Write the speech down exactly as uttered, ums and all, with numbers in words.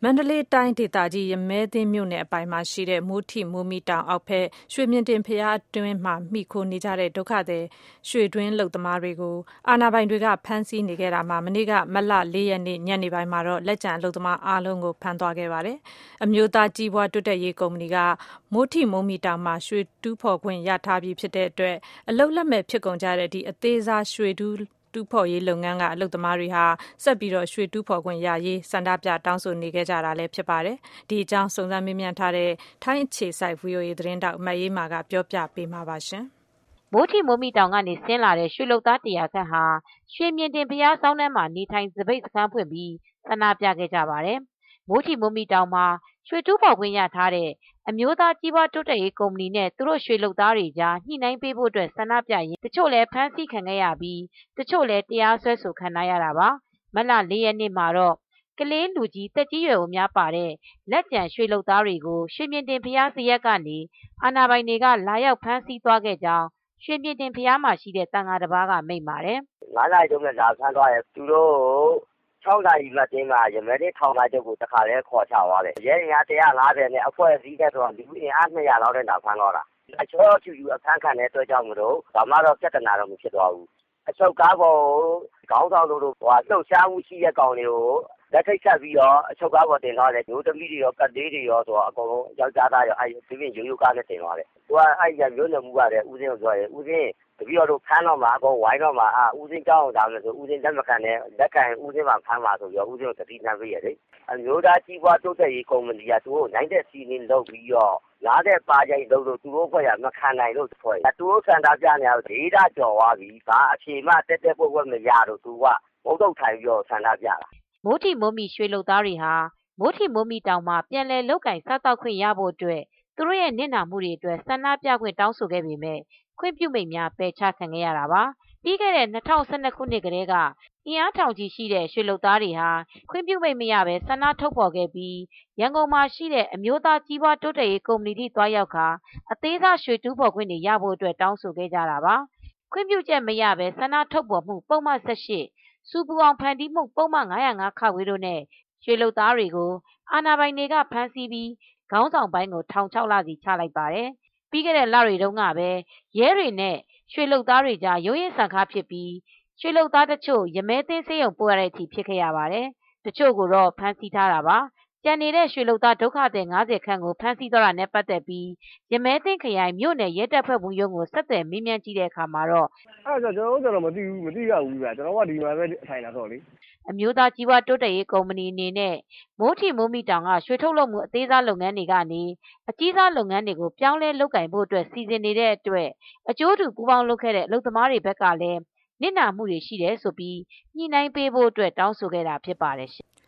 မန္တလေးတိုင်းဒေသကြီးရမဲသင်းမြို့နယ်အပိုင်မှာရှိတဲ့မိုးထိမိုးမိတောင်အောက်ဘက်ရွှေမြင့်တင်ဘုရားအတွင်းမှာမှီခိုနေကြတဲ့ဒုက္ခသည်ရွှေတွင်းလုပ်သမားတွေကိုအာဏာပိုင်တွေကဖမ်းဆီးနေခဲ့တာမှာမနေ့ကမတ်လလေးရက်နေ့ညနေပိုင်းမှာတော့လက်ကျန်အလုပ်သမားအားလုံးကိုဖမ်းသွားခဲ့ပါတယ်။အမျိုးသားကြီးပွားတိုးတက်ရေးကုမ္ပဏီကမိုးထိမိုးမိတောင်မှာရွှေတူးဖော်ခွင့်ရထားပြီးဖြစ်တဲ့အတွက်အလုပ်လက်မဲ့ဖြစ်ကုန်ကြတဲ့ဒီအသေးစားရွှေတူးတူးဖော်ရေးလုပ်ငန်းကအလုပ်သမားတွေဟာဆက်ပြီးတော့ရွှေတူးဖော်ခွင့်ရရေးစန္ဒပြတောင်းဆိုနေခဲ့ကြတာလည်းဖြစ်ပါတယ်။ဒီအကြောင်းစုံစမ်းမေးမြန်းထားတဲ့ထိုင်းအခြေစိုက် ဗွီအိုအေ သတင်းတောက်မအေးမာကပြောပြပေးမှာပါရှင်။မိုးထိမိုးမိတောင်ကနေဆင်းလာတဲ့ရွှေလုပ်သားတရာခန့်ဟာရွှေမြင့်တင်ဘုရားကျောင်းထဲမှာနေထိုင်စပိတ်စခန်းဖွင့်ပြီးဆန္ဒပြခဲ့ကြပါတယ်။မိုးထိမိုးမိတောင်မှာရွှေတူးဖော်ခွင့်ရထားတဲ့အမျိုးသားကြီးပွားတိုးတက်ရေးကုမ္ပဏီနဲ့သူတို့ရွှေလုပ်သားတွေကြားညှိနှိုင်းပေးဖို့အတွက်ဆန္ဒပြရင်းတချို့လည်းဖမ်းဆီးခံခဲ့ရပြီးတချို့လည်းတရားစွဲဆိုခံရတာပါ။မတ်လလေးရက်နေ့မှာတော့ကလေးလူကြီးသက်ကြီးရွယ်အိုများပါတဲ့လက်ကျန်ရွှေလုပ်သားတွေကိုရွှေမြင့်တင်ဘုရားဇရပ်ကနေအာဏာပိုင်တွေကလာရောက်ဖမ်းဆီးသွားခဲ့ကြောင်းရွှေမြင့်တင်ဘုရားမှာရှိတဲ့သံဃာတစ်ပါးကမိန့်ပါတယ်။ငါးနာရီတုန်းကလာဖမ်းသွားတယ်။သူတို့ခြောက်နာရီမှတင်းမှာရမဲလေးထောင်သားချုပ်ကိုတခါလဲခေါ်ချသွားတယ်။ရဲရင်းက၁၅၀နဲ့အဖွဲ့အစည်းနဲ့ဆိုတော့လူအင်အား၂၀၀လောက်နဲ့လာဖမ်းတော့တာ။အချောချူချူအဖမ်းခံတဲ့အတွက်ကြောင့်မလို့ဘာမှတော့ပြဿနာတော့မဖြစ်သွားဘူး။အချုပ်ကားပေါ်ခေါင်းဆောင်တို့တို့ဟိုလှုပ်ရှားမှုရှိတဲ့ကောင်တွေကိုလက်ထိတ်ဆက်ပြီးတော့အချုပ်ကားပေါ်တင်သွားတယ်မျိုးသမီးတွေရောကတ်သေးတွေရောဆိုတော့အကုန်လုံးယောက်ျားသားရောအဲဒီဒီပြင်ရိုးရိုးကားနဲ့တင်သွားတယ်။သူကအဲဒီကမျိုးနယ်မှုကလည်းဦးစင်းကိုပြောတယ်ဦးစင်းတပည့်တော်တို့ဖမ်းတော့မှာအကုန်ဝိုင်းတော့မှာအာဦးစင်းကြောင်းအောင်ဒါမယ်ဆိုဦးစင်းလက်မခံနဲ့လက်ခံဦးစင်းမှဖမ်းမှာဆိုပြီးတော့ဦးစင်းကိုတတိနှမ်းပေးရလေအမျိုးသားကြီးပွားတိုးတက်ရေးကုမ္ပဏီကသူတို့နိုင်တဲ့စီးနင်းလုပ်ပြီးတော့လာတဲ့ပါကြိုင်လုပ်လို့သူတို့ဘက်ကမခံနိုင်လို့ဖွဲ့သူတို့စံတာပြနေအောင်ဒေတာကျော်သွားပြီဒါအဖြေမှတက်တက်ပွက်ပွက်မရတော့သူကဘုံတော့ထိုင်ပြီးတော့စံတာပြတာမိုးထိမိုးမိရွှေလုပ်သားတွေဟာမိုးထိမိုးမိတောင်မှာပြန်လည်လုတ်ကင်စားတောက်ခွင့်ရဖို့အတွက်သူတို့ရဲ့နစ်နာမှုတွေအတွက်ဆန္ဒပြခွင့်တောင်းဆိုခဲ့ပေမဲ့ခွင့်ပြုမိန့်များပယ်ချခံခဲ့ရတာပါပြီးခဲ့တဲ့၂၀၁၂ခုနှစ်ကတည်းကအင်အားထောင်ကြီးရှိတဲ့ရွှေလုပ်သားတွေဟာခွင့်ပြုမိန့်မရဘဲဆန္ဒထုတ်ဖော်ခဲ့ပြီးရန်ကုန်မှာရှိတဲ့အမျိုးသားကြီးပွားတိုးတက်ရေးကုမ္ပဏီထိသွားရောက်ခါအသေးစားရွှေတူးဖော်ခွင့်တွေရဖို့အတွက်တောင်းဆိုခဲ့ကြတာပါခွင့်ပြုချက်မရဘဲဆန္ဒထုတ်ဖော်မှုပုံမှန်၁၈စူပူအောင်ဖန်တီးမှုပုံမှန်၅၀၅ခဝေတို့နဲ့ရွှေလုပ်သားတွေကိုအာဏာပိုင်တွေကဖမ်းဆီးပြီးခေါင်းဆောင်ပိုင်းကိုထောင်၆လစီချလိုက်ပါတယ်။ပြီးခဲ့တဲ့လတွေတုန်းကပဲရဲတွေနဲ့ရွှေလုပ်သားတွေကြားရုံးရင်ဆန်ခါဖြစ်ပြီးရွှေလုပ်သားတချို့ရမဲသိမ်းစေးရုံပို့ရတဲ့အထိဖြစ်ခဲ့ရပါတယ်။တချို့ကိုတော့ဖမ်းဆီးထားတာပါ။ကျန်နေတဲ့ရွှေလုပ်သားဒုက္ခသည်၅၀ခန့်ကိုဖမ်းဆီးသွားတာနဲ့ပတ်သက်ပြီးရမဲသိမ်းခရိုင်မြို့နယ်ရဲတပ်ဖွဲ့မှုရုံးကိုဆက်သွယ်မေးမြန်းကြည့်တဲ့အခါမှာတော့အဲ့ဒါကျွန်တော်တို့တော့မသိဘူးမသိရဘူးဗျာကျွန်တော်ကဒီမှာပဲထိုင်လာတော့လေအမျိုးသားကြီးပွားတိုးတက်ရေးကုမ္ပဏီအနေနဲ့မိုးထီမိုးမိတောင်ကရွှေထုတ်လုပ်မှုအသေးစားလုပ်ငန်းတွေကနေအကြီးစားလုပ်ငန်းတွေကိုပြောင်းလဲလုပ်ကင်ဖို့အတွက်စီစဉ်နေတဲ့အတွက်အကျိုးတူပူးပေါင်းလုပ်ခဲ့တဲ့အလုပ်သမားတွေဘက်ကလည်းနစ်နာမှုတွေရှိတယ်ဆိုပြီးညှိနှိုင်းပေးဖို့အတွက်တောင်းဆိုခဲ့တာဖြစ်ပါတယ်ရှင်